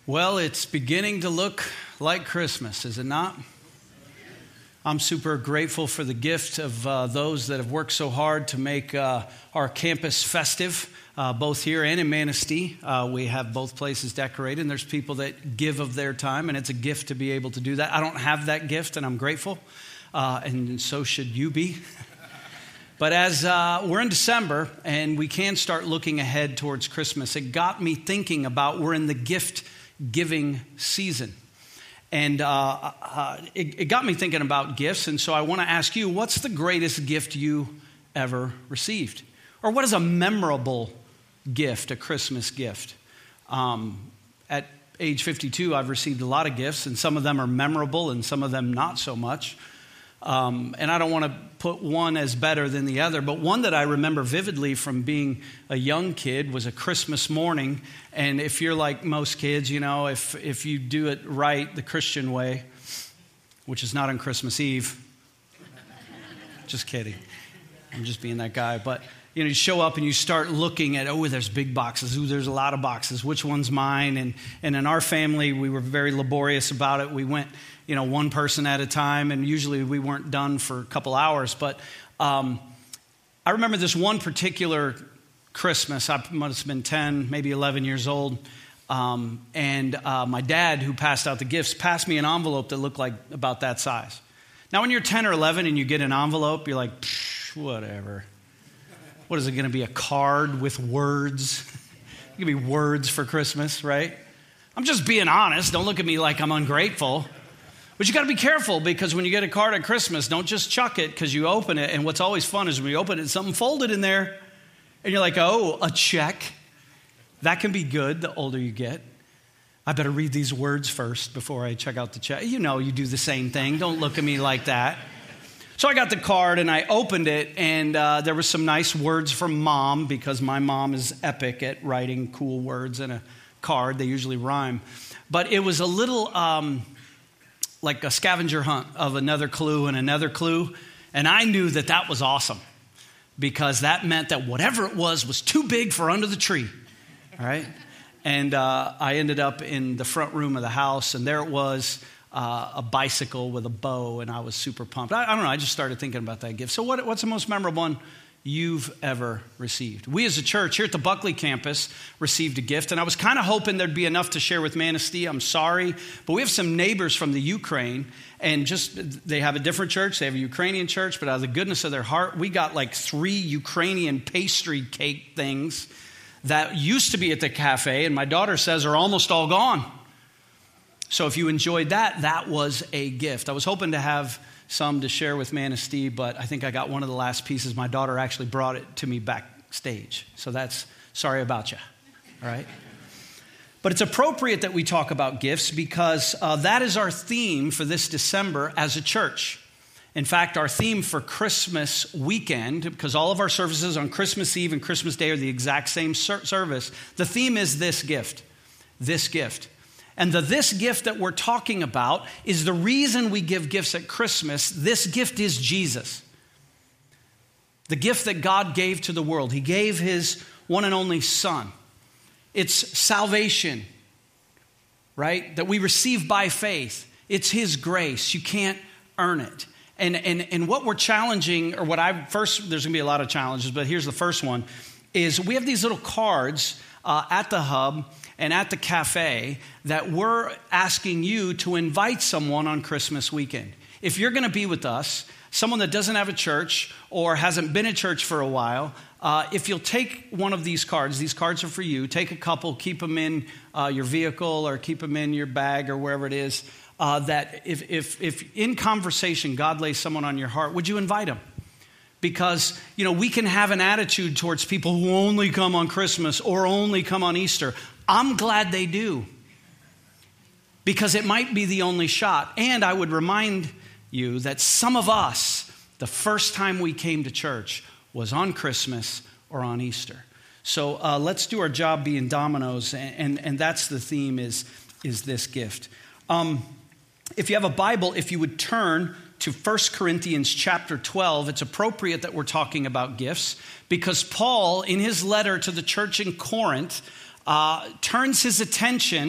Well, it's beginning to look like Christmas, is it not? I'm super grateful for the gift of those that have worked so hard to make our campus festive, both here and in Manistee. We have both places decorated, and there's people that give of their time, and it's a gift to be able to do that. I don't have that gift, and I'm grateful, and so should you be. But as we're in December, and we can start looking ahead towards Christmas, it got me thinking about we're in the gift-giving season. And it got me thinking about gifts, and so I want to ask you, what's the greatest gift you ever received? Or what is a memorable gift, a Christmas gift? At age 52, I've received a lot of gifts, and some of them are memorable, and some of them not so much. And I don't want to put one as better than the other, but one that I remember vividly from being a young kid was a Christmas morning. And if you're like most kids, you know, if you do it right, the Christian way, which is not on Christmas Eve. Just kidding. I'm just being that guy. But, you know, you show up and you start looking at, there's big boxes. There's a lot of boxes. Which one's mine? And in our family, we were very laborious about it. We went, one person at a time, and usually we weren't done for a couple hours. But I remember this one particular Christmas. I must have been 10, maybe 11 years old. And my dad, who passed out the gifts, passed me an envelope that looked like about that size. Now, when you're 10 or 11 and you get an envelope, you're like, whatever. What is it going to be, a card with words? It could be words for Christmas, right? I'm just being honest. Don't look at me like I'm ungrateful. But you got to be careful, because when you get a card at Christmas, don't just chuck it because you open it. And what's always fun is when you open it, something folded in there. And you're like, a check. That can be good the older you get. I better read these words first before I check out the check. You do the same thing. Don't look at me like that. So I got the card and I opened it, and there were some nice words from Mom, because my mom is epic at writing cool words in a card. They usually rhyme. But it was a little like a scavenger hunt of another clue and another clue. And I knew that was awesome, because that meant that whatever it was too big for under the tree. All right? And I ended up in the front room of the house, and there it was, a bicycle with a bow, and I was super pumped. I don't know, I just started thinking about that gift. So what's the most memorable one you've ever received? We as a church here at the Buckley campus received a gift, and I was kind of hoping there'd be enough to share with Manistee. I'm sorry, but we have some neighbors from the Ukraine, and they have a different church. They have a Ukrainian church, but out of the goodness of their heart, we got like 3 Ukrainian pastry cake things that used to be at the cafe, and my daughter says are almost all gone. So if you enjoyed that was a gift. I was hoping to have some to share with Manistee, but I think I got one of the last pieces. My daughter actually brought it to me backstage. So that's sorry about you, all right? But it's appropriate that we talk about gifts, because that is our theme for this December as a church. In fact, our theme for Christmas weekend, because all of our services on Christmas Eve and Christmas Day are the exact same service, the theme is this gift, this gift. And this gift that we're talking about is the reason we give gifts at Christmas. This gift is Jesus. The gift that God gave to the world. He gave his one and only Son. It's salvation, right? That we receive by faith. It's his grace. You can't earn it. And what we're challenging, or there's going to be a lot of challenges, but here's the first one, is we have these little cards at the hub and at the cafe that we're asking you to invite someone on Christmas weekend. If you're going to be with us, someone that doesn't have a church or hasn't been at church for a while, if you'll take one of these cards are for you. Take a couple, keep them in your vehicle or keep them in your bag or wherever it is. That if in conversation God lays someone on your heart, would you invite them? Because, we can have an attitude towards people who only come on Christmas or only come on Easter. I'm glad they do, because it might be the only shot. And I would remind you that some of us, the first time we came to church was on Christmas or on Easter. So let's do our job being dominoes, and that's the theme is this gift. If you have a Bible, if you would turn to 1 Corinthians chapter 12, it's appropriate that we're talking about gifts, because Paul, in his letter to the church in Corinth, turns his attention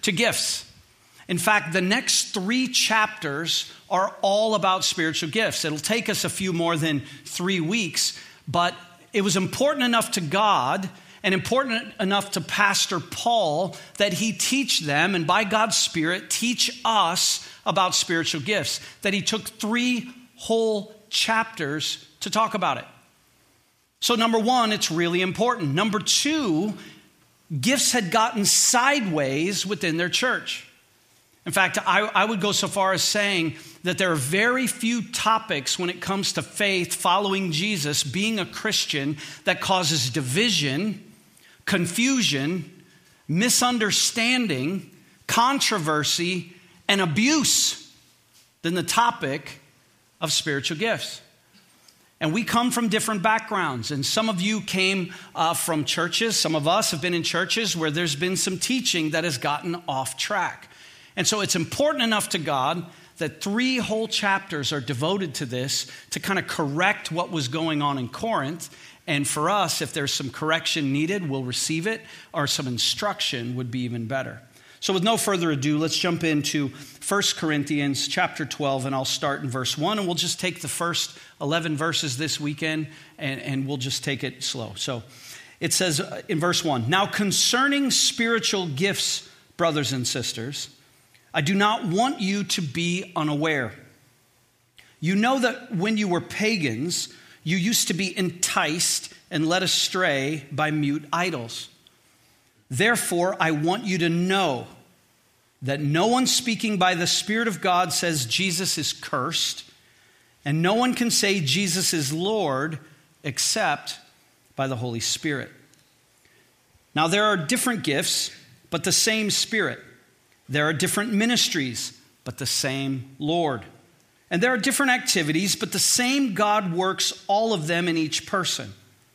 to gifts. In fact, the next 3 chapters are all about spiritual gifts. It'll take us a few more than 3 weeks, but it was important enough to God and important enough to Pastor Paul that he teach them, and by God's Spirit, teach us about spiritual gifts, that he took 3 whole chapters to talk about it. So number 1, it's really important. Number 2, gifts had gotten sideways within their church. In fact, I would go so far as saying that there are very few topics when it comes to faith, following Jesus, being a Christian, that causes division, confusion, misunderstanding, controversy, and abuse than the topic of spiritual gifts. And we come from different backgrounds. And some of you came from churches. Some of us have been in churches where there's been some teaching that has gotten off track. And so it's important enough to God that 3 whole chapters are devoted to this to kind of correct what was going on in Corinth. And for us, if there's some correction needed, we'll receive it, or some instruction would be even better. So with no further ado, let's jump into 1 Corinthians chapter 12, and I'll start in verse 1, and we'll just take the first 11 verses this weekend, and we'll just take it slow. So it says in verse 1, "Now concerning spiritual gifts, brothers and sisters, I do not want you to be unaware. You know that when you were pagans, you used to be enticed and led astray by mute idols. Therefore, I want you to know that no one speaking by the Spirit of God says Jesus is cursed, and no one can say Jesus is Lord except by the Holy Spirit. Now there are different gifts, but the same Spirit. There are different ministries, but the same Lord. And there are different activities, but the same God works all of them in each person.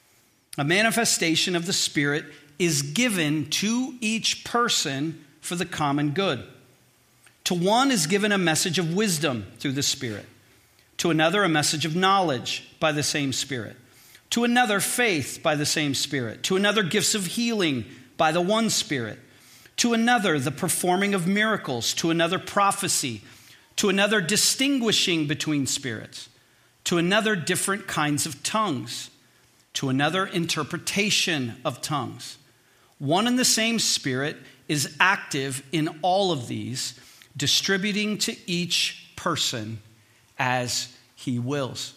A manifestation of the Spirit is given to each person for the common good. To one is given a message of wisdom through the Spirit. To another, a message of knowledge by the same Spirit. To another, faith by the same Spirit. To another, gifts of healing by the one Spirit. To another, the performing of miracles. To another, prophecy. To another, distinguishing between spirits. To another, different kinds of tongues. To another, interpretation of tongues. One and the same Spirit is active in all of these, distributing to each person as he wills."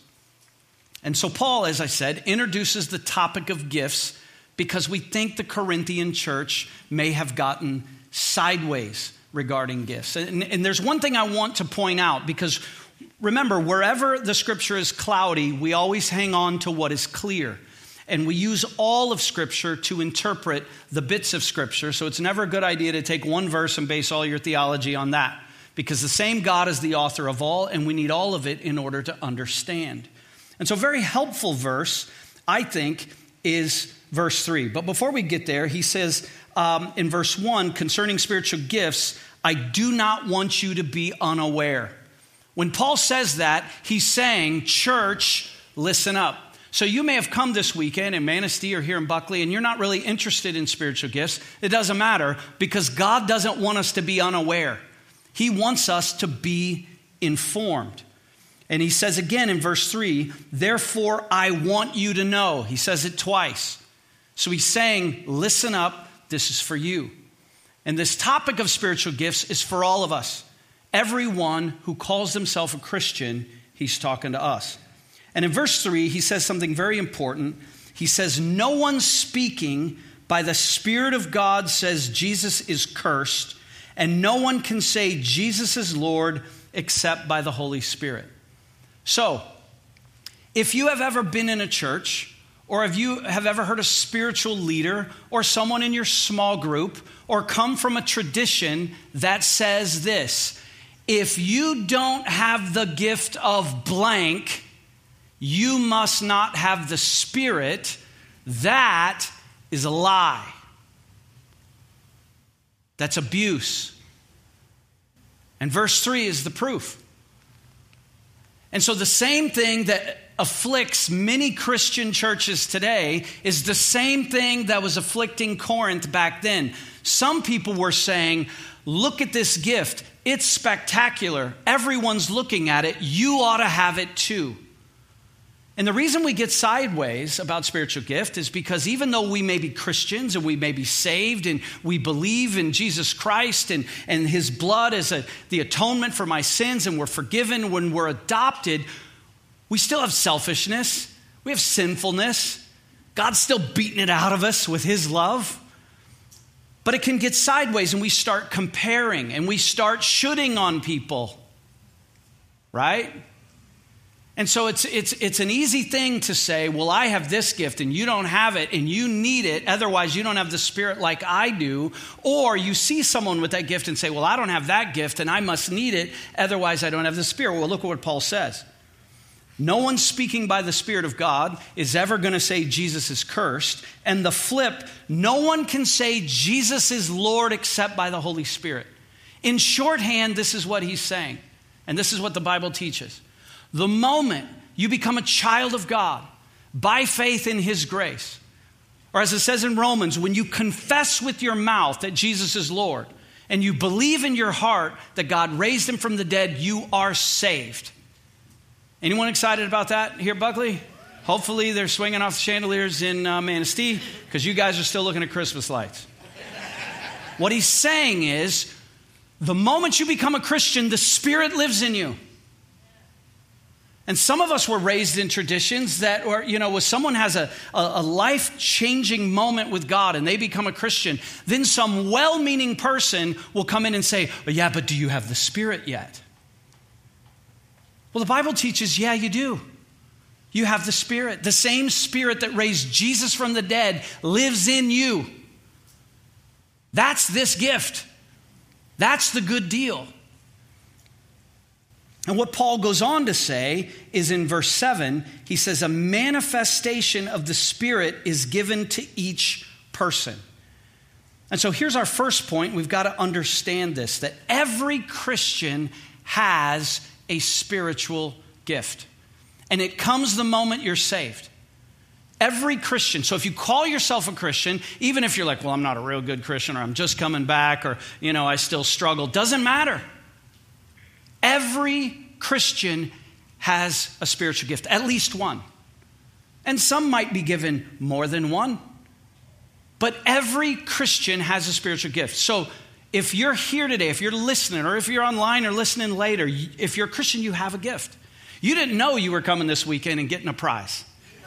And so Paul, as I said, introduces the topic of gifts because we think the Corinthian church may have gotten sideways regarding gifts. And there's one thing I want to point out, because remember, wherever the scripture is cloudy, we always hang on to what is clear. And we use all of Scripture to interpret the bits of Scripture. So it's never a good idea to take one verse and base all your theology on that, because the same God is the author of all, and we need all of it in order to understand. And so a very helpful verse, I think, is verse 3. But before we get there, he says in verse 1, concerning spiritual gifts, I do not want you to be unaware. When Paul says that, he's saying, church, listen up. So you may have come this weekend in Manistee or here in Buckley, and you're not really interested in spiritual gifts. It doesn't matter, because God doesn't want us to be unaware. He wants us to be informed. And he says again in verse 3, therefore I want you to know. He says it twice. So he's saying, listen up, this is for you. And this topic of spiritual gifts is for all of us. Everyone who calls himself a Christian, he's talking to us. And in verse 3, he says something very important. He says, no one speaking by the Spirit of God says Jesus is cursed, and no one can say Jesus is Lord except by the Holy Spirit. So, if you have ever been in a church, or if you have ever heard a spiritual leader or someone in your small group, or come from a tradition that says this, if you don't have the gift of blank, you must not have the Spirit, that is a lie. That's abuse. And verse 3 is the proof. And so the same thing that afflicts many Christian churches today is the same thing that was afflicting Corinth back then. Some people were saying, look at this gift. It's spectacular. Everyone's looking at it. You ought to have it too. And the reason we get sideways about spiritual gift is because even though we may be Christians and we may be saved and we believe in Jesus Christ and his blood as the atonement for my sins and we're forgiven when we're adopted, we still have selfishness. We have sinfulness. God's still beating it out of us with his love. But it can get sideways and we start comparing and we start shooting on people, right? And so it's an easy thing to say, well, I have this gift and you don't have it and you need it. Otherwise, you don't have the Spirit like I do. Or you see someone with that gift and say, well, I don't have that gift and I must need it. Otherwise, I don't have the Spirit. Well, look at what Paul says. No one speaking by the Spirit of God is ever going to say Jesus is cursed. And the flip, no one can say Jesus is Lord except by the Holy Spirit. In shorthand, this is what he's saying. And this is what the Bible teaches. The moment you become a child of God by faith in his grace, or as it says in Romans, when you confess with your mouth that Jesus is Lord and you believe in your heart that God raised him from the dead, you are saved. Anyone excited about that here, Buckley? Hopefully they're swinging off the chandeliers in Manistee because you guys are still looking at Christmas lights. What he's saying is the moment you become a Christian, the Spirit lives in you. And some of us were raised in traditions that, or, when someone has a life-changing moment with God and they become a Christian, then some well-meaning person will come in and say, well, yeah, but do you have the Spirit yet? Well, the Bible teaches, yeah, you do. You have the Spirit. The same Spirit that raised Jesus from the dead lives in you. That's this gift. That's the good deal. And what Paul goes on to say is in verse 7, he says, a manifestation of the Spirit is given to each person. And so here's our first point. We've got to understand this, that every Christian has a spiritual gift. And it comes the moment you're saved. Every Christian. So if you call yourself a Christian, even if you're like, well, I'm not a real good Christian, or I'm just coming back, or, I still struggle, doesn't matter. Every Christian has a spiritual gift, at least one. And some might be given more than one. But every Christian has a spiritual gift. So if you're here today, if you're listening, or if you're online or listening later, if you're a Christian, you have a gift. You didn't know you were coming this weekend and getting a prize.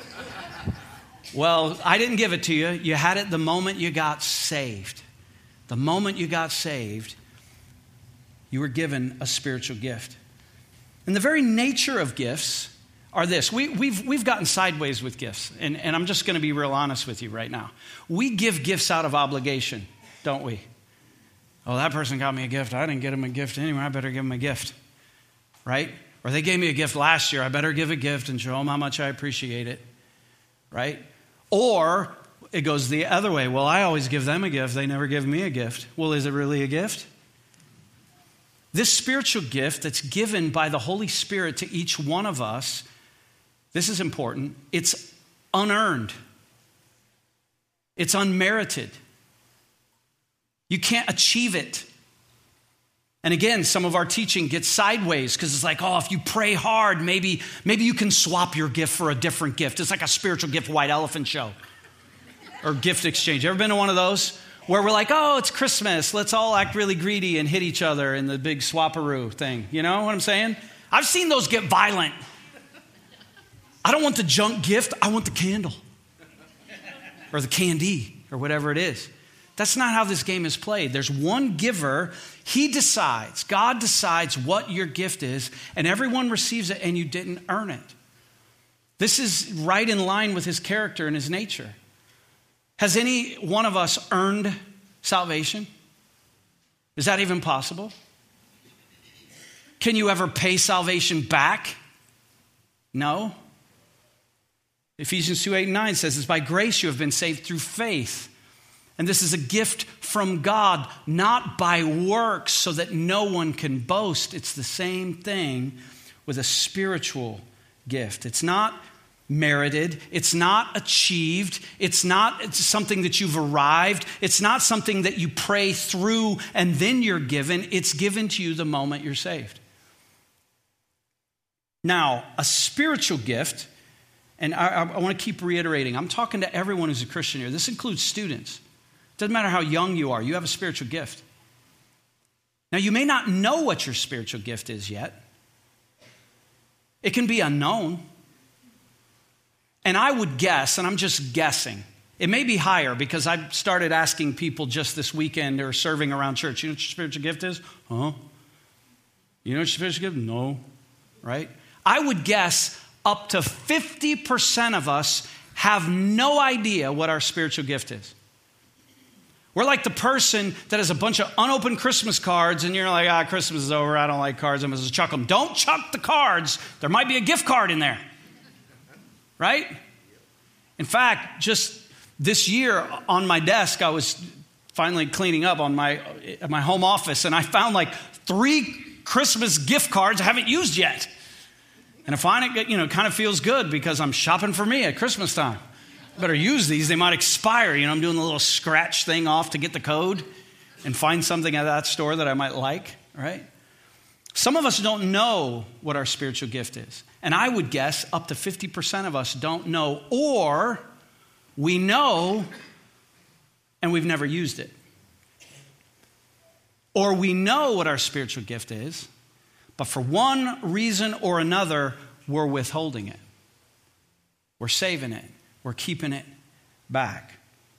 Well, I didn't give it to you. You had it the moment you got saved. The moment you got saved, you were given a spiritual gift. And the very nature of gifts are this. We've gotten sideways with gifts. And I'm just going to be real honest with you right now. We give gifts out of obligation, don't we? Oh, that person got me a gift. I didn't get him a gift anyway. I better give him a gift, right? Or they gave me a gift last year. I better give a gift and show them how much I appreciate it, right? Or it goes the other way. Well, I always give them a gift. They never give me a gift. Well, is it really a gift? This spiritual gift that's given by the Holy Spirit to each one of us, this is important, it's unearned. It's unmerited. You can't achieve it. And again, some of our teaching gets sideways because it's like, oh, if you pray hard, maybe you can swap your gift for a different gift. It's like a spiritual gift white elephant show or gift exchange. Ever been to one of those? Where we're like, oh, it's Christmas. Let's all act really greedy and hit each other in the big swapperoo thing. You know what I'm saying? I've seen those get violent. I don't want the junk gift. I want the candle or the candy or whatever it is. That's not how this game is played. There's one giver. He decides. God decides what your gift is, and everyone receives it, and you didn't earn it. This is right in line with his character and his nature. Has any one of us earned salvation? Is that even possible? Can you ever pay salvation back? No. Ephesians 2:8-9 says, it's by grace you have been saved through faith. And this is a gift from God, not by works, so that no one can boast. It's the same thing with a spiritual gift. It's not merited. It's not achieved. It's something that you've arrived. It's not something that you pray through and then you're given. It's given to you the moment you're saved. Now, a spiritual gift, and I want to keep reiterating, I'm talking to everyone who's a Christian here. This includes students. Doesn't matter how young you are, you have a spiritual gift. Now, you may not know what your spiritual gift is yet. It can be unknown. And I would guess, and I'm just guessing, it may be higher because I started asking people just this weekend or serving around church, you know what your spiritual gift is? Huh? You know what your spiritual gift is? No. Right? I would guess up to 50% of us have no idea what our spiritual gift is. We're like the person that has a bunch of unopened Christmas cards and you're like, Christmas is over, I don't like cards, I'm going to chuck them. Don't chuck the cards. There might be a gift card in there. Right? In fact, just this year on my desk, I was finally cleaning up at my home office and I found like 3 Christmas gift cards I haven't used yet. And I find it, kind of feels good because I'm shopping for me at Christmas time. Better use these. They might expire. I'm doing a little scratch thing off to get the code and find something at that store that I might like, right? Some of us don't know what our spiritual gift is. And I would guess up to 50% of us don't know, or we know and we've never used it. Or we know what our spiritual gift is, but for one reason or another, we're withholding it. We're saving it. We're keeping it back.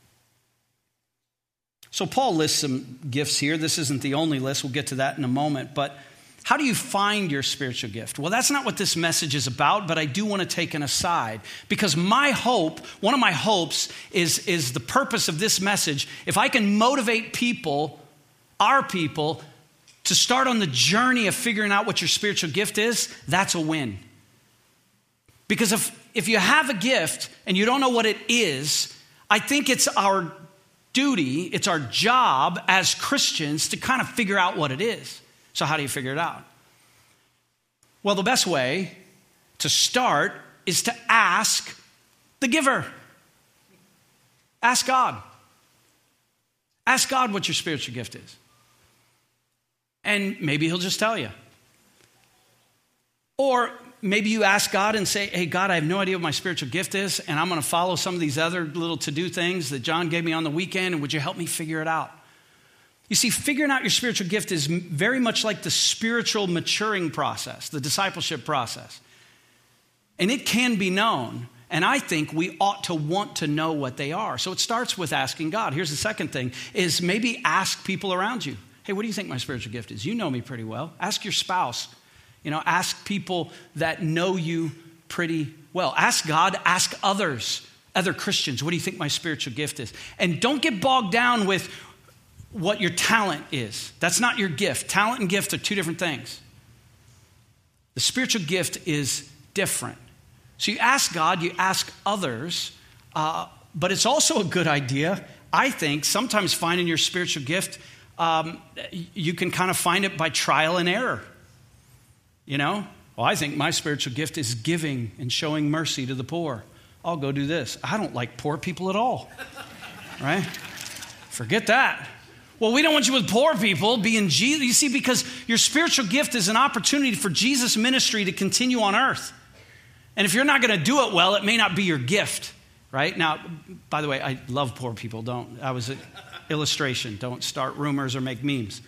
So Paul lists some gifts here. This isn't the only list. We'll get to that in a moment. But how do you find your spiritual gift? Well, that's not what this message is about, but I do want to take an aside. Because one of my hopes is the purpose of this message. If I can motivate people, our people, to start on the journey of figuring out what your spiritual gift is, that's a win. Because if you have a gift and you don't know what it is, I think it's our duty, it's our job as Christians to kind of figure out what it is. So how do you figure it out? Well, the best way to start is to ask the giver. Ask God. Ask God what your spiritual gift is. And maybe he'll just tell you. Or maybe you ask God and say, hey, God, I have no idea what my spiritual gift is, and I'm going to follow some of these other little to-do things that John gave me on the weekend, and would you help me figure it out? You see, figuring out your spiritual gift is very much like the spiritual maturing process, the discipleship process. And it can be known, and I think we ought to want to know what they are. So it starts with asking God. Here's the second thing, is maybe ask people around you. Hey, what do you think my spiritual gift is? You know me pretty well. Ask your spouse. Ask people that know you pretty well. Ask God, ask other Christians, what do you think my spiritual gift is? And don't get bogged down with what your talent is. That's not your gift. Talent and gift are 2 different things. The spiritual gift is different. So you ask God, you ask others, but it's also a good idea, I think, sometimes finding your spiritual gift, you can kind of find it by trial and error. Well, I think my spiritual gift is giving and showing mercy to the poor. I'll go do this. I don't like poor people at all, right? Forget that. Well, we don't want you with poor people being Jesus. You see, because your spiritual gift is an opportunity for Jesus' ministry to continue on earth. And if you're not going to do it well, it may not be your gift, right? Now, by the way, I love poor people. I was an illustration. Don't start rumors or make memes.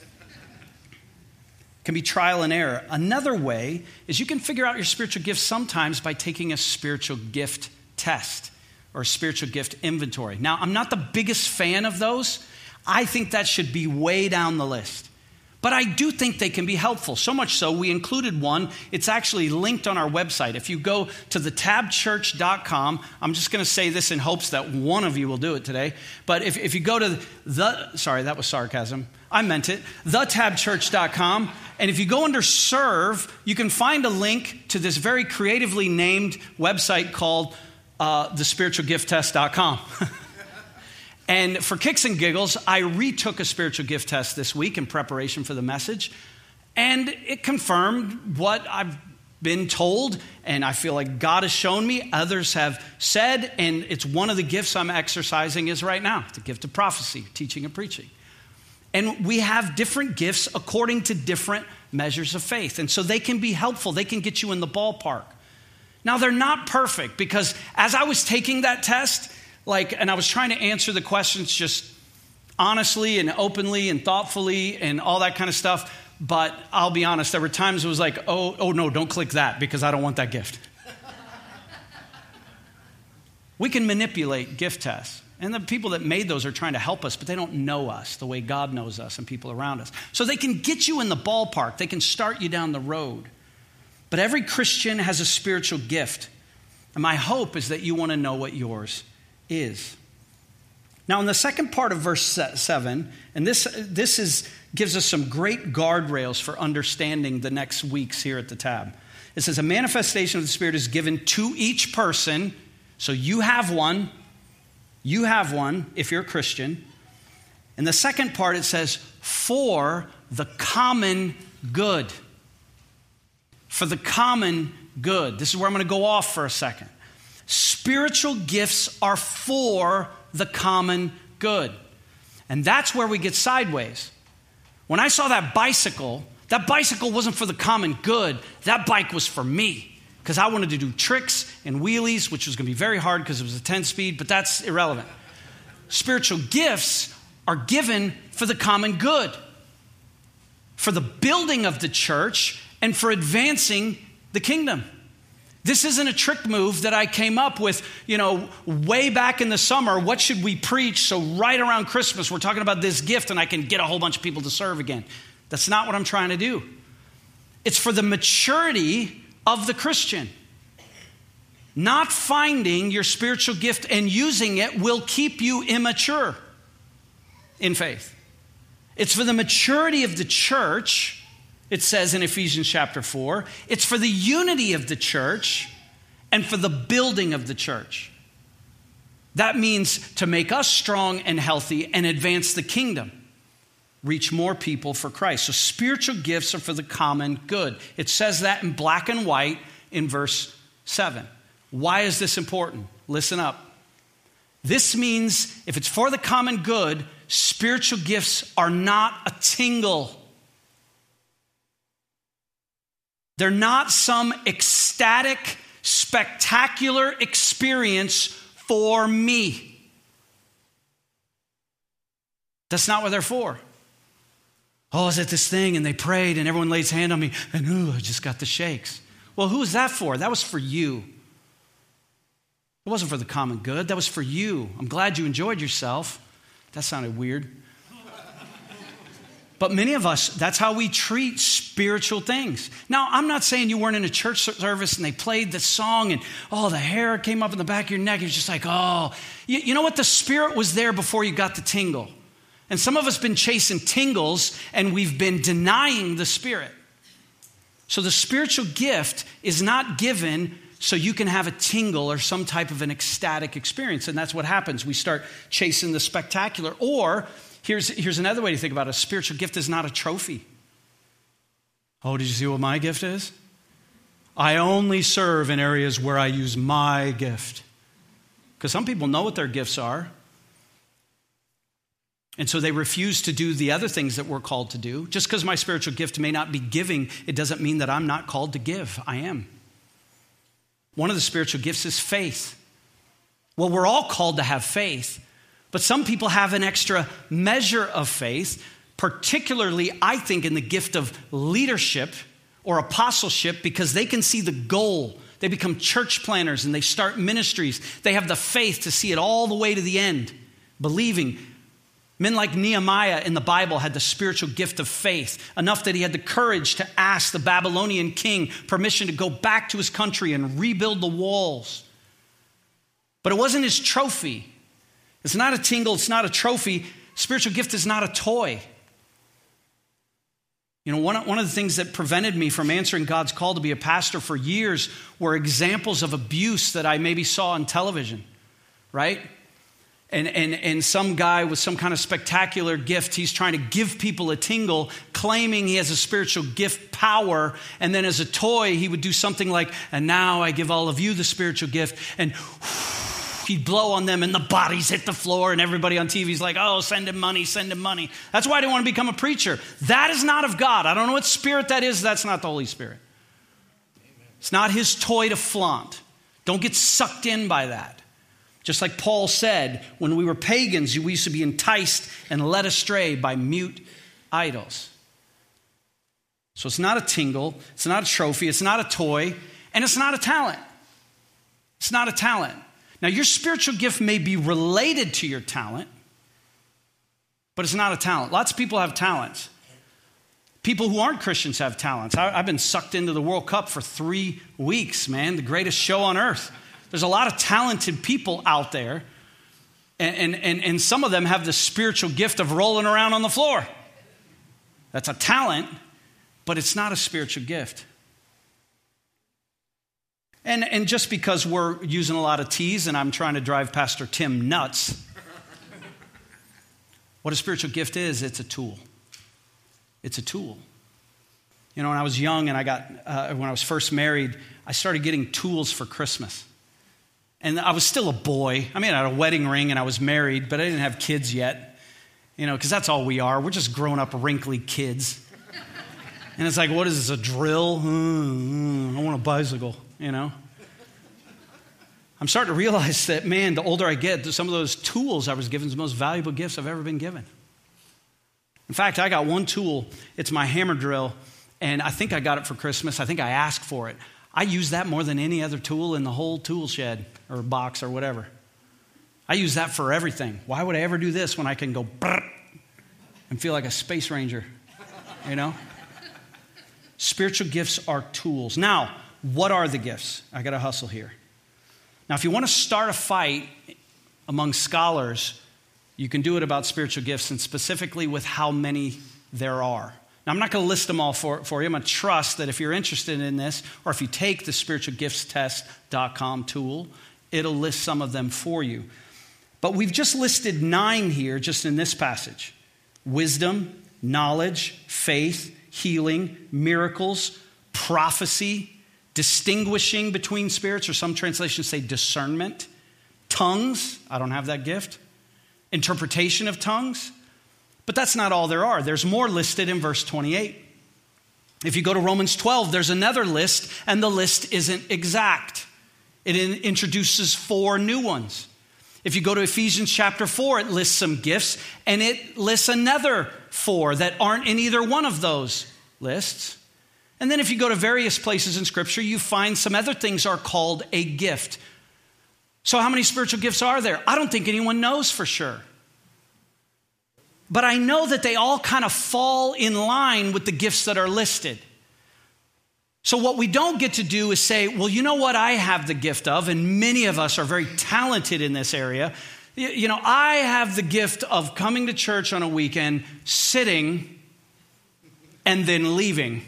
Can be trial and error. Another way is you can figure out your spiritual gift sometimes by taking a spiritual gift test or a spiritual gift inventory. Now, I'm not the biggest fan of those. I think that should be way down the list. But I do think they can be helpful. So much so, we included one. It's actually linked on our website. If you go to thetabchurch.com, I'm just going to say this in hopes that one of you will do it today. But if you go to sorry, that was sarcasm. I meant it. Thetabchurch.com. And if you go under serve, you can find a link to this very creatively named website called thespiritualgifttest.com. And for kicks and giggles, I retook a spiritual gift test this week in preparation for the message. And it confirmed what I've been told, and I feel like God has shown me, others have said, and it's one of the gifts I'm exercising is right now, the gift of prophecy, teaching and preaching. And we have different gifts according to different measures of faith. And so they can be helpful. They can get you in the ballpark. Now, they're not perfect, because as I was taking that test, and I was trying to answer the questions just honestly and openly and thoughtfully and all that kind of stuff. But I'll be honest, there were times it was like, oh no, don't click that because I don't want that gift. We can manipulate gift tests. And the people that made those are trying to help us, but they don't know us the way God knows us and people around us. So they can get you in the ballpark. They can start you down the road. But every Christian has a spiritual gift. And my hope is that you want to know what yours is. Now, in the second part of verse 7, and this gives us some great guardrails for understanding the next weeks here at the tab. It says, a manifestation of the Spirit is given to each person. So you have one. You have one if you're a Christian. In the second part, it says, for the common good. For the common good. This is where I'm going to go off for a second. Spiritual gifts are for the common good. And that's where we get sideways. When I saw that bicycle wasn't for the common good. That bike was for me. Because I wanted to do tricks and wheelies, which was going to be very hard because it was a 10-speed, but that's irrelevant. Spiritual gifts are given for the common good, for the building of the church and for advancing the kingdom. This isn't a trick move that I came up with, way back in the summer. What should we preach? So right around Christmas, we're talking about this gift and I can get a whole bunch of people to serve again. That's not what I'm trying to do. It's for the maturity of the Christian. Not finding your spiritual gift and using it will keep you immature in faith. It's for the maturity of the church, it says in Ephesians chapter 4. It's for the unity of the church and for the building of the church. That means to make us strong and healthy and advance the kingdom. Reach more people for Christ. So spiritual gifts are for the common good. It says that in black and white in verse 7. Why is this important? Listen up. This means if it's for the common good, spiritual gifts are not a tingle. They're not some ecstatic, spectacular experience for me. That's not what they're for. Oh, I was at this thing and they prayed and everyone lays hand on me and I just got the shakes. Well, who was that for? That was for you. It wasn't for the common good. That was for you. I'm glad you enjoyed yourself. That sounded weird. But many of us, that's how we treat spiritual things. Now, I'm not saying you weren't in a church service and they played the song and, the hair came up in the back of your neck. It was just like, you know what? The Spirit was there before you got the tingle. And some of us been chasing tingles and we've been denying the Spirit. So the spiritual gift is not given so you can have a tingle or some type of an ecstatic experience. And that's what happens. We start chasing the spectacular. Or here's another way to think about it. A spiritual gift is not a trophy. Oh, did you see what my gift is? I only serve in areas where I use my gift. Because some people know what their gifts are. And so they refuse to do the other things that we're called to do. Just because my spiritual gift may not be giving, it doesn't mean that I'm not called to give. I am. One of the spiritual gifts is faith. Well, we're all called to have faith, but some people have an extra measure of faith, particularly, I think, in the gift of leadership or apostleship, because they can see the goal. They become church planners and they start ministries. They have the faith to see it all the way to the end, believing. Men like Nehemiah in the Bible had the spiritual gift of faith, enough that he had the courage to ask the Babylonian king permission to go back to his country and rebuild the walls. But it wasn't his trophy. It's not a tingle. It's not a trophy. Spiritual gift is not a toy. One of the things that prevented me from answering God's call to be a pastor for years were examples of abuse that I maybe saw on television, right? And some guy with some kind of spectacular gift, he's trying to give people a tingle, claiming he has a spiritual gift power, and then as a toy, he would do something like, and now I give all of you the spiritual gift, and he'd blow on them, and the bodies hit the floor, and everybody on TV's like, oh, send him money, send him money. That's why I didn't want to become a preacher. That is not of God. I don't know what spirit that is. That's not the Holy Spirit. It's not his toy to flaunt. Don't get sucked in by that. Just like Paul said, when we were pagans, we used to be enticed and led astray by mute idols. So it's not a tingle, it's not a trophy, it's not a toy, and it's not a talent. It's not a talent. Now, your spiritual gift may be related to your talent, but it's not a talent. Lots of people have talents. People who aren't Christians have talents. I've been sucked into the World Cup for 3 weeks, man, the greatest show on earth. There's a lot of talented people out there, and some of them have the spiritual gift of rolling around on the floor. That's a talent, but it's not a spiritual gift. And just because we're using a lot of T's and I'm trying to drive Pastor Tim nuts, what a spiritual gift is, it's a tool. It's a tool. You know, when I was young and when I was first married, I started getting tools for Christmas. And I was still a boy. I mean, I had a wedding ring and I was married, but I didn't have kids yet. You know, because that's all we are. We're just grown up, wrinkly kids. And it's like, what is this, a drill? I want a bicycle, you know. I'm starting to realize that, man, the older I get, some of those tools I was given are the most valuable gifts I've ever been given. In fact, I got one tool. It's my hammer drill, and I think I got it for Christmas. I think I asked for it. I use that more than any other tool in the whole tool shed or box or whatever. I use that for everything. Why would I ever do this when I can go and feel like a space ranger, you know? Spiritual gifts are tools. Now, what are the gifts? I got to hustle here. Now, if you want to start a fight among scholars, you can do it about spiritual gifts and specifically with how many there are. Now, I'm not going to list them all for you. I'm going to trust that if you're interested in this, or if you take the spiritualgiftstest.com tool, it'll list some of them for you. But we've just listed 9 here, just in this passage. Wisdom, knowledge, faith, healing, miracles, prophecy, distinguishing between spirits, or some translations say discernment, tongues, I don't have that gift, interpretation of tongues. But that's not all there are. There's more listed in verse 28. If you go to Romans 12, there's another list, and the list isn't exact. It introduces 4 new ones. If you go to Ephesians chapter 4, it lists some gifts, and it lists another 4 that aren't in either one of those lists. And then if you go to various places in Scripture, you find some other things are called a gift. So how many spiritual gifts are there? I don't think anyone knows for sure. But I know that they all kind of fall in line with the gifts that are listed. So what we don't get to do is say, well, you know what I have the gift of, and many of us are very talented in this area. You know, I have the gift of coming to church on a weekend, sitting, and then leaving.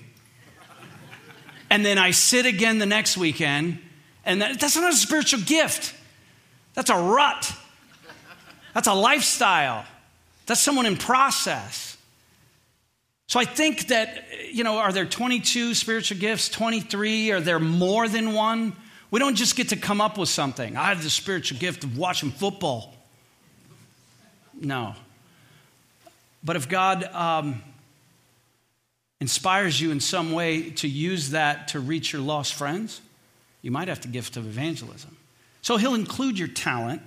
And then I sit again the next weekend, and that's not a spiritual gift. That's a rut. That's a lifestyle. That's someone in process. So I think that, you know, are there 22 spiritual gifts, 23? Are there more than one? We don't just get to come up with something. I have the spiritual gift of watching football. No. But if God inspires you in some way to use that to reach your lost friends, you might have the gift of evangelism. So he'll include your talent,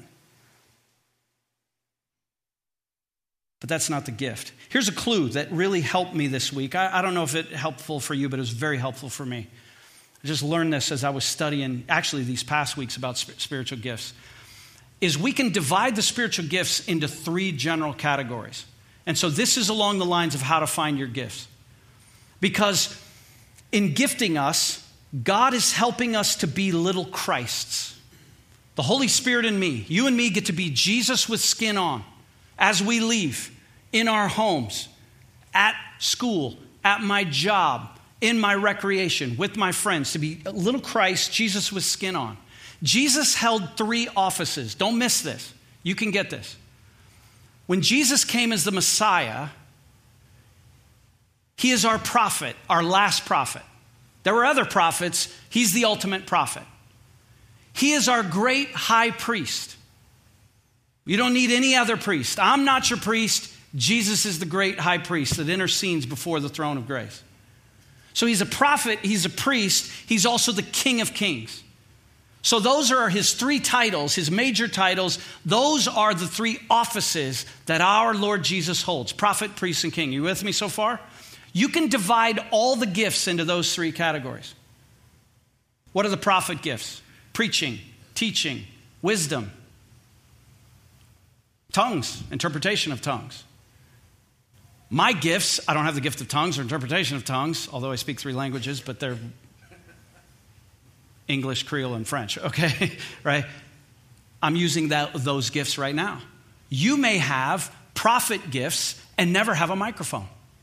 but that's not the gift. Here's a clue that really helped me this week. I don't know if it's helpful for you, but it was very helpful for me. I just learned this as I was studying, actually these past weeks, about spiritual gifts, is we can divide the spiritual gifts into 3 general categories. And so this is along the lines of how to find your gifts. Because in gifting us, God is helping us to be little Christs. The Holy Spirit in me, you and me get to be Jesus with skin on as we leave, in our homes, at school, at my job, in my recreation, with my friends, to be a little Christ, Jesus with skin on. Jesus held 3 offices. Don't miss this. You can get this. When Jesus came as the Messiah, He is our prophet, our last prophet. There were other prophets. He's the ultimate prophet. He is our great high priest. You don't need any other priest. I'm not your priest. Jesus is the great high priest that intercedes before the throne of grace. So he's a prophet, he's a priest, he's also the King of Kings. So those are his three titles, his major titles. Those are the three offices that our Lord Jesus holds: prophet, priest, and king. You with me so far? You can divide all the gifts into those three categories. What are the prophet gifts? Preaching, teaching, wisdom, tongues, interpretation of tongues. My gifts, I don't have the gift of tongues or interpretation of tongues, although I speak 3 languages, but they're English, Creole, and French, okay? Right? I'm using those gifts right now. You may have prophet gifts and never have a microphone.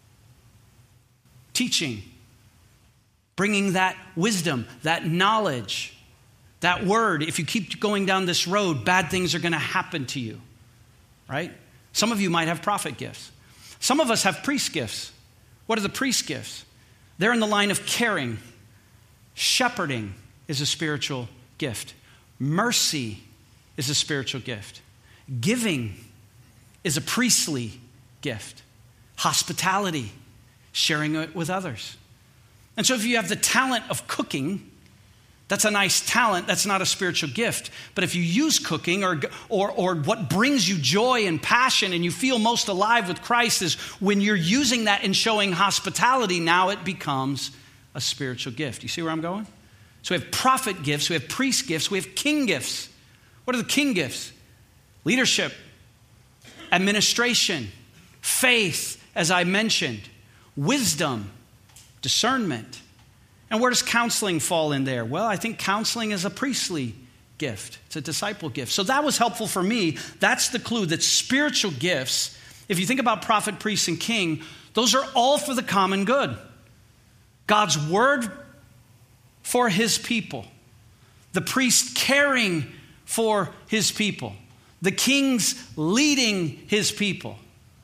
Teaching, bringing that wisdom, that knowledge, that word. If you keep going down this road, bad things are going to happen to you, right? Some of you might have prophet gifts. Some of us have priest gifts. What are the priest gifts? They're in the line of caring. Shepherding is a spiritual gift. Mercy is a spiritual gift. Giving is a priestly gift. Hospitality, sharing it with others. And so if you have the talent of cooking, that's a nice talent. That's not a spiritual gift. But if you use cooking or what brings you joy and passion and you feel most alive with Christ is when you're using that and showing hospitality, now it becomes a spiritual gift. You see where I'm going? So we have prophet gifts, we have priest gifts, we have king gifts. What are the king gifts? Leadership, administration, faith, as I mentioned, wisdom, discernment. And where does counseling fall in there? Well, I think counseling is a priestly gift. It's a disciple gift. So that was helpful for me. That's the clue that spiritual gifts, if you think about prophet, priest, and king, those are all for the common good. God's word for his people. The priest caring for his people. The king's leading his people.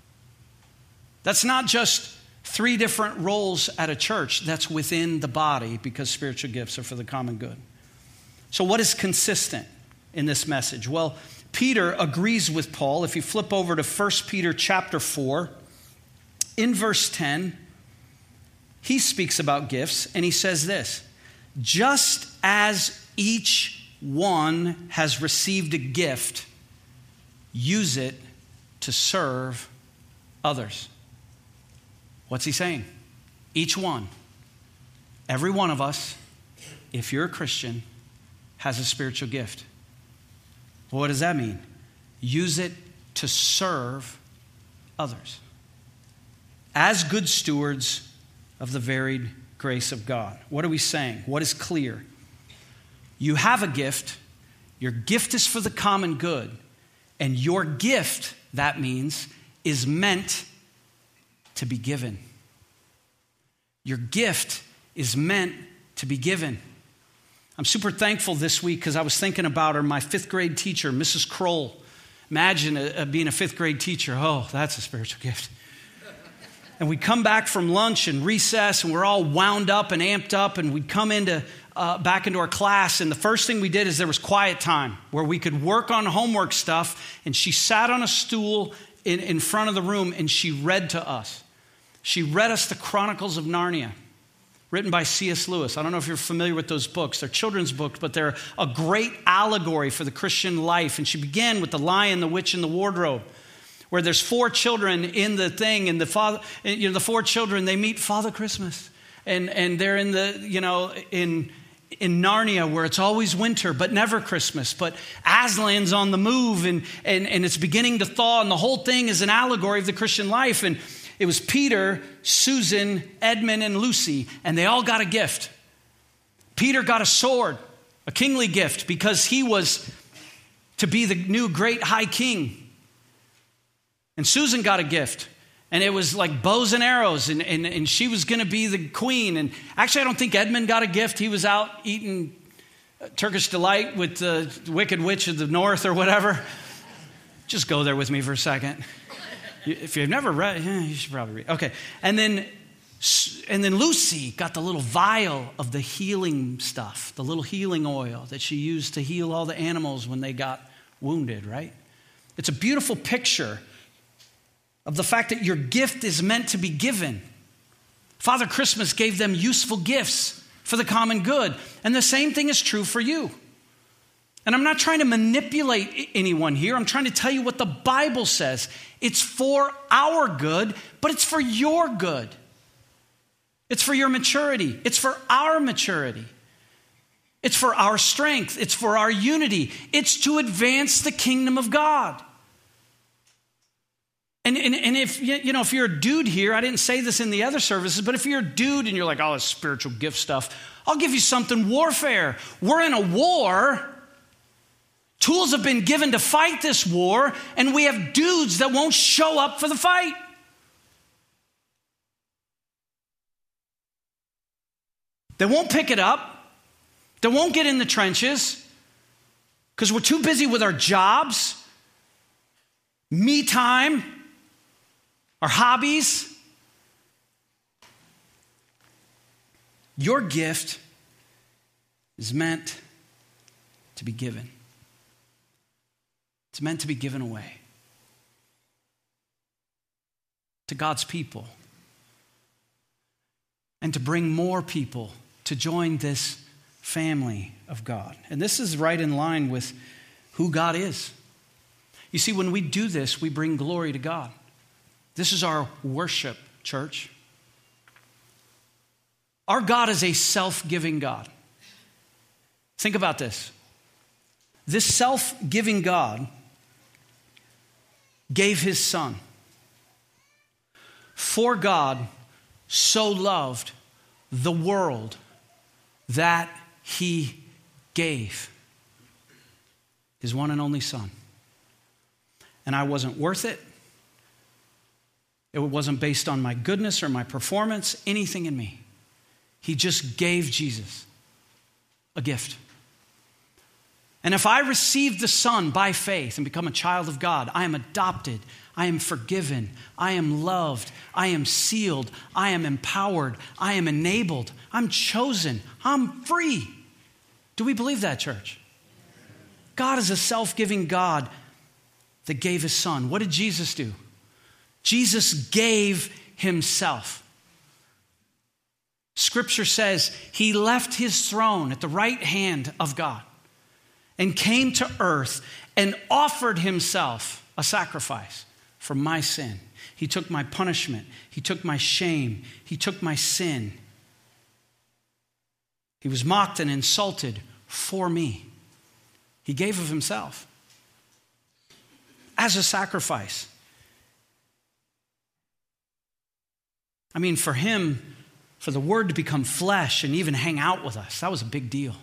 That's not just 3 different roles at a church. That's within the body because spiritual gifts are for the common good. So what is consistent in this message? Well, Peter agrees with Paul. If you flip over to 1 Peter chapter 4, in verse 10, he speaks about gifts and he says this: just as each one has received a gift, use it to serve others. What's he saying? Each one, every one of us, if you're a Christian, has a spiritual gift. Well, what does that mean? Use it to serve others as good stewards of the varied grace of God. What are we saying? What is clear? You have a gift. Your gift is for the common good. And your gift, that means, is meant to be given. Your gift is meant to be given. I'm super thankful this week because I was thinking about her, my 5th grade teacher, Mrs. Kroll. Imagine being a 5th grade teacher. Oh, that's a spiritual gift. And we'd come back from lunch and recess and we're all wound up and amped up and we'd come back into our class, and the first thing we did is there was quiet time where we could work on homework stuff, and she sat on a stool in front of the room and she read to us. She read us the Chronicles of Narnia, written by C.S. Lewis. I don't know if you're familiar with those books. They're children's books, but they're a great allegory for the Christian life. And she began with The Lion, the Witch, and the Wardrobe, where there's 4 children in the thing, and the 4 children, they meet Father Christmas. And they're in Narnia, where it's always winter, but never Christmas. But Aslan's on the move, and it's beginning to thaw, and the whole thing is an allegory of the Christian life. And it was Peter, Susan, Edmund, and Lucy, and they all got a gift. Peter got a sword, a kingly gift, because he was to be the new great high king. And Susan got a gift, and it was like bows and arrows, and she was going to be the queen. And actually, I don't think Edmund got a gift. He was out eating Turkish delight with the Wicked Witch of the North or whatever. Just go there with me for a second. If you've never read, you should probably read. Okay. And then And then Lucy got the little vial of the healing stuff, the little healing oil that she used to heal all the animals when they got wounded, right? It's a beautiful picture of the fact that your gift is meant to be given. Father Christmas gave them useful gifts for the common good. And the same thing is true for you. And I'm not trying to manipulate anyone here. I'm trying to tell you what the Bible says. It's for our good, but it's for your good. It's for your maturity. It's for our maturity. It's for our strength. It's for our unity. It's to advance the kingdom of God. And if if you're a dude here, I didn't say this in the other services, but if you're a dude and you're like, oh, it's spiritual gift stuff, I'll give you something warfare. We're in a war. Tools have been given to fight this war, and we have dudes that won't show up for the fight. They won't pick it up. They won't get in the trenches because we're too busy with our jobs, me time, our hobbies. Your gift is meant to be given. It's meant to be given away to God's people and to bring more people to join this family of God. And this is right in line with who God is. You see, when we do this, we bring glory to God. This is our worship, church. Our God is a self-giving God. Think about this. This self-giving God gave his son. For God so loved the world that he gave his one and only son. And I wasn't worth it. It wasn't based on my goodness or my performance, anything in me. He just gave Jesus a gift. And if I receive the Son by faith and become a child of God, I am adopted, I am forgiven, I am loved, I am sealed, I am empowered, I am enabled, I'm chosen, I'm free. Do we believe that, church? God is a self-giving God that gave his son. What did Jesus do? Jesus gave himself. Scripture says he left his throne at the right hand of God and came to earth and offered himself a sacrifice for my sin. He took my punishment. He took my shame. He took my sin. He was mocked and insulted for me. He gave of himself as a sacrifice. I mean, for him, for the word to become flesh and even hang out with us, that was a big deal.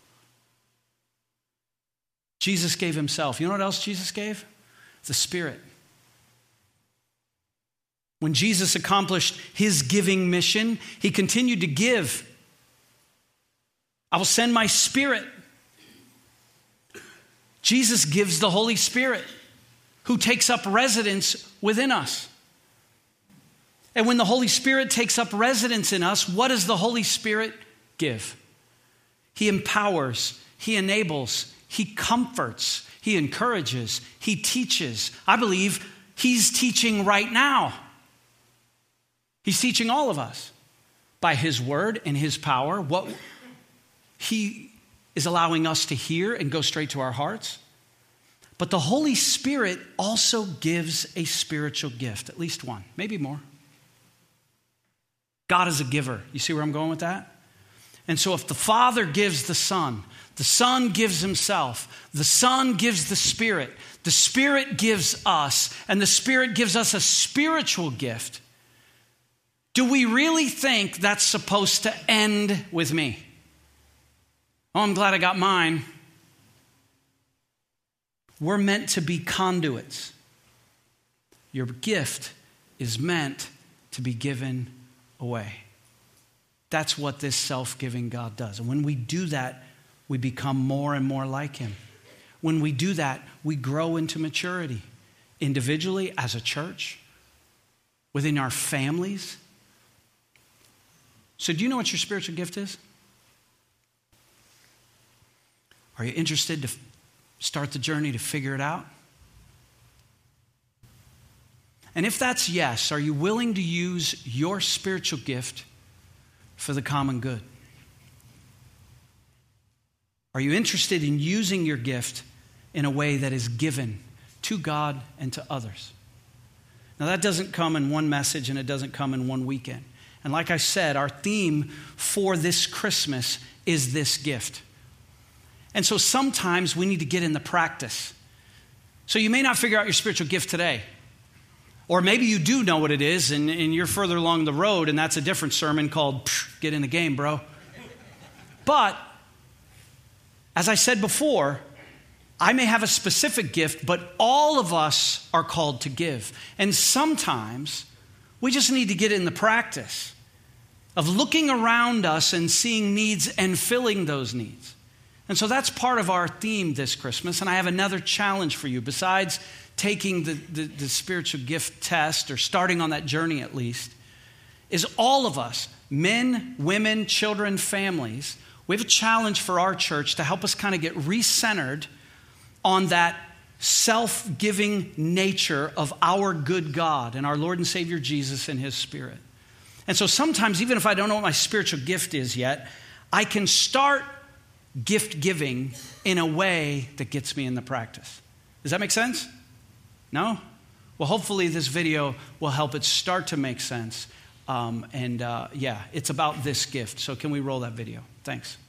Jesus gave himself. You know what else Jesus gave? The Spirit. When Jesus accomplished his giving mission, he continued to give. I will send my Spirit. Jesus gives the Holy Spirit, who takes up residence within us. And when the Holy Spirit takes up residence in us, what does the Holy Spirit give? He empowers, he enables, he comforts, he encourages, he teaches. I believe he's teaching right now. He's teaching all of us by his word and his power, what he is allowing us to hear and go straight to our hearts. But the Holy Spirit also gives a spiritual gift, at least one, maybe more. God is a giver. You see where I'm going with that? And so if the Father gives the Son gives himself, the Son gives the Spirit gives us, and the Spirit gives us a spiritual gift, do we really think that's supposed to end with me? Oh, I'm glad I got mine. We're meant to be conduits. Your gift is meant to be given away. That's what this self-giving God does. And when we do that, we become more and more like him. When we do that, we grow into maturity. Individually, as a church, within our families, So do you know what your spiritual gift is? Are you interested to start the journey to figure it out? And if that's yes, are you willing to use your spiritual gift for the common good? Are you interested in using your gift in a way that is given to God and to others? Now that doesn't come in one message and it doesn't come in one weekend. And like I said, our theme for this Christmas is this gift. And so sometimes we need to get in the practice. So you may not figure out your spiritual gift today. Or maybe you do know what it is and you're further along the road and that's a different sermon called Get in the Game, Bro. But as I said before, I may have a specific gift, but all of us are called to give. And sometimes we just need to get in the practice of looking around us and seeing needs and filling those needs. And so that's part of our theme this Christmas. And I have another challenge for you. Besides taking the spiritual gift test, or starting on that journey at least, is all of us, men, women, children, families, we have a challenge for our church to help us kind of get recentered on that self-giving nature of our good God and our Lord and Savior Jesus and His Spirit. And so sometimes, even if I don't know what my spiritual gift is yet, I can start gift giving in a way that gets me in the practice. Does that make sense? No? Well, hopefully this video will help it start to make sense. It's about this gift. So can we roll that video? Thanks.